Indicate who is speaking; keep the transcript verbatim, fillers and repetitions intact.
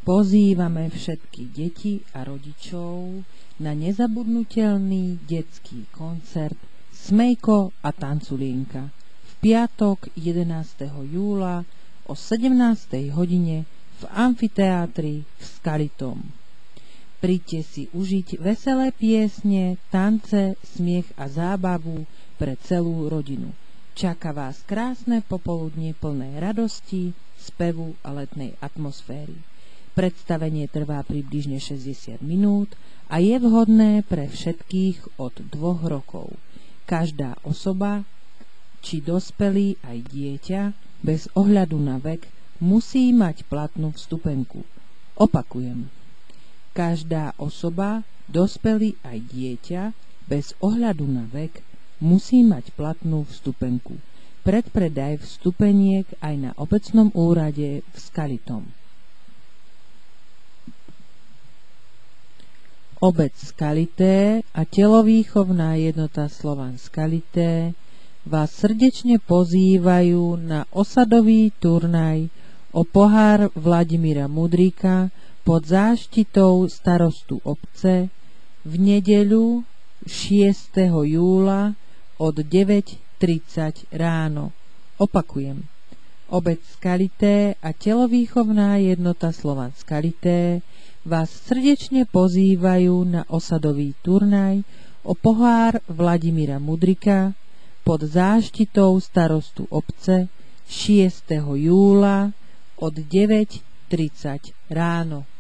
Speaker 1: Pozývame všetky deti a rodičov na nezabudnutelný detský koncert Smejko a Tanculienka v piatok jedenásteho júla o sedemnástej hodine v amfiteátri v Skalitom. Príďte si užiť veselé piesne, tance, smiech a zábavu pre celú rodinu. Čaká vás krásne popoludnie plné radosti, spevu a letnej atmosféry. Predstavenie trvá približne šesťdesiat minút a je vhodné pre všetkých od dvoch rokov. Každá osoba, či dospelý aj dieťa, bez ohľadu na vek, musí mať platnú vstupenku. Opakujem. Každá osoba, dospelý aj dieťa, bez ohľadu na vek, musí mať platnú vstupenku. Predpredaj vstupeniek aj na obecnom úrade v Skalitom. Obec Skalité a telovýchovná jednota Slovan Skalité vás srdečne pozývajú na osadový turnaj o pohár Vladimíra Mudríka pod záštitou starostu obce v nedeľu šiesteho júla od deväť tridsať ráno. Opakujem. Obec Skalité a telovýchovná jednota Slovan Skalité vás srdečne pozývajú na osadový turnaj o pohár Vladimíra Mudrika pod záštitou starostu obce šiesteho júla od deväť tridsať ráno.